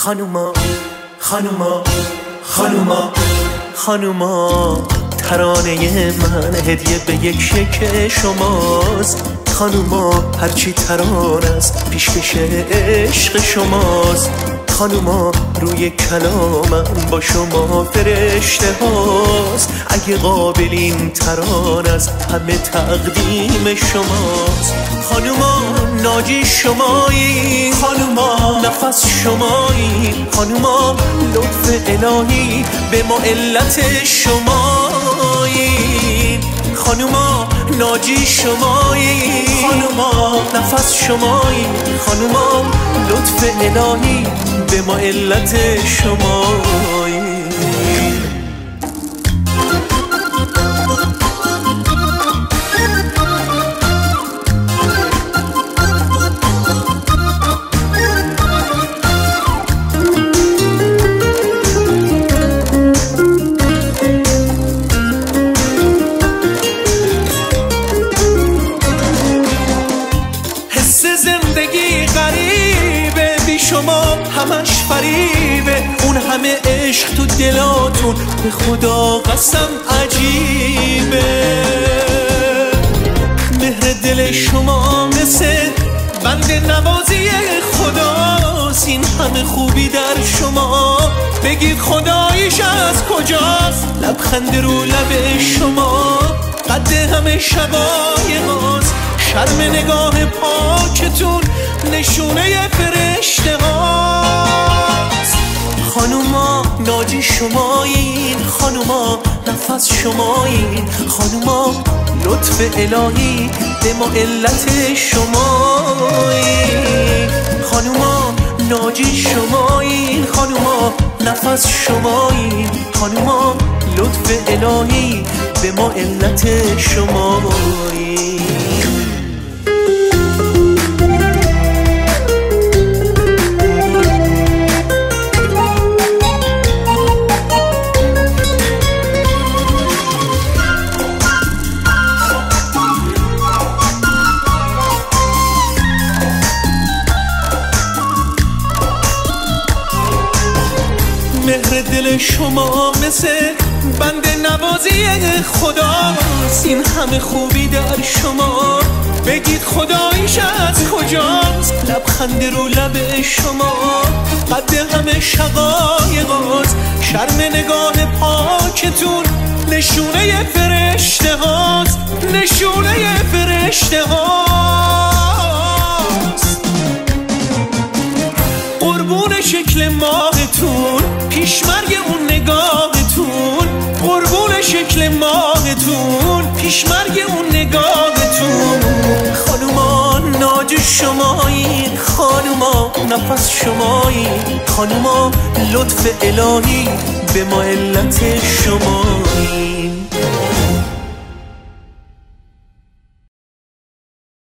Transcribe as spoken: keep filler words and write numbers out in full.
خانوما خانوما خانوما خانوما ترانه من هدیه به یک شکل شماست. خانوما هرچی تران است پیشکش عشق شماست. خانوما روی کلامم با شما فرشته هاست. اگه قابلین تران است همه تقدیم شماست. خانوما ناجی شمایی، خانوما نفس شمایی، خانوما لطف الهی به ما علت شمایی. خانوما ناجی شمایی، خانوما نفس شمایی، خانوما لطف الهی به ما علت شمایی. زندگی غریبه بی شما همش فریبه. اون همه عشق تو دلاتون به خدا قسم عجیبه. مهر دل شما مثل بند نوازی خداست. این همه خوبی در شما بگید خداییش از کجاست. لبخند رو لب شما قد همه شقایقاست. شرم نگاه پاکتون نشونه فرشته هاست. خانوما ناجی شمایین، خانوما نفس شمایین، خانوما لطف الهی به ما علت شمایین. خانوما ناجی شمایین، خانوما نفس شمایین، خانوما لطف الهی به ما علت شمایین. مهر دل شما مثل بند نوازی خداست. این همه خوبی در شما بگید خداییش از کجاست. لبخند رو لب شما قد همه شقایقاست. شرم نگاه پاکتون نشونه فرشته هاست، نشونه فرشته هاست. قربون شکل ماهتون پیشمرگ اون نگاهتون، قربون شکل ماهتون پیشمرگ اون نگاهتون. خانوما ناج شمایین، خانوما نفس شمایین، خانوما لطف الهی به ما علت شمایین.